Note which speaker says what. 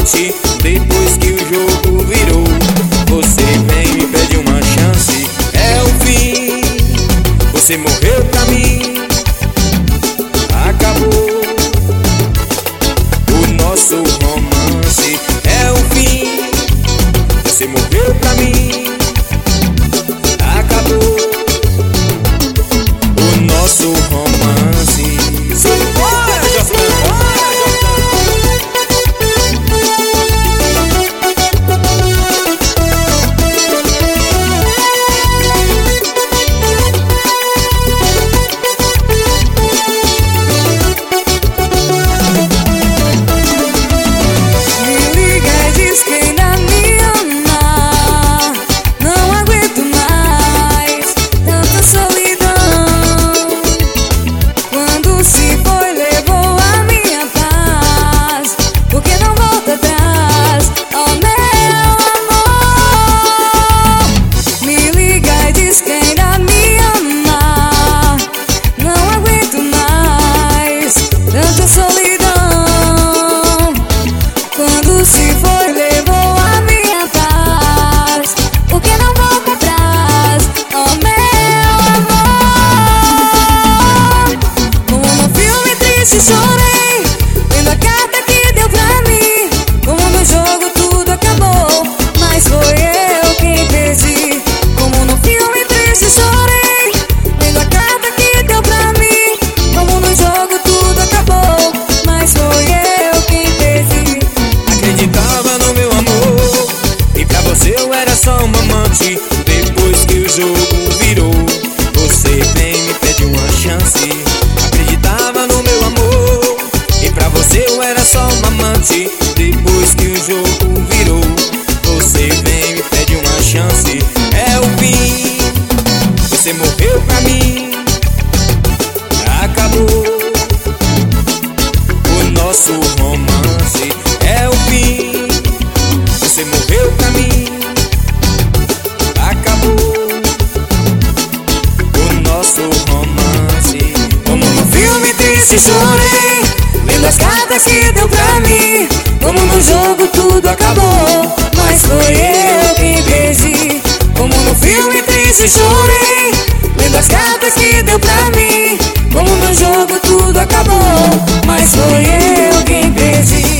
Speaker 1: amante. Depois que o jogo virou, você vem e me pede uma chance. É o fim, você morreu pra mim. Acabou o nosso romance. É o fim, você morreu pra mim. Acabou o nosso romance.
Speaker 2: Chorei, vendo a carta que deu pra mim. Como no jogo tudo acabou, mas foi eu quem perdi. Como no filme triste chorei, vendo a carta que deu pra mim. Como no jogo tudo acabou, mas foi eu quem perdi.
Speaker 1: Acreditava no meu amor, e pra você eu era só uma amante. Depois que o jogo virou, você vem e me pede uma chance. Acreditava no meu amor, e pra você eu era só uma amante. Depois que o jogo virou, você vem e me pede uma chance. É o fim, você morreu pra mim. Acabou o nosso romance. É o fim, você morreu pra mim. Acabou o nosso romance.
Speaker 2: Como no filme triste chorei, lendo as cartas que deu pra mim. Como no jogo tudo acabou, mas foi eu quem perdi. Como no filme triste chorei, lendo as cartas que deu pra mim. Como no jogo tudo acabou, mas foi eu quem perdi.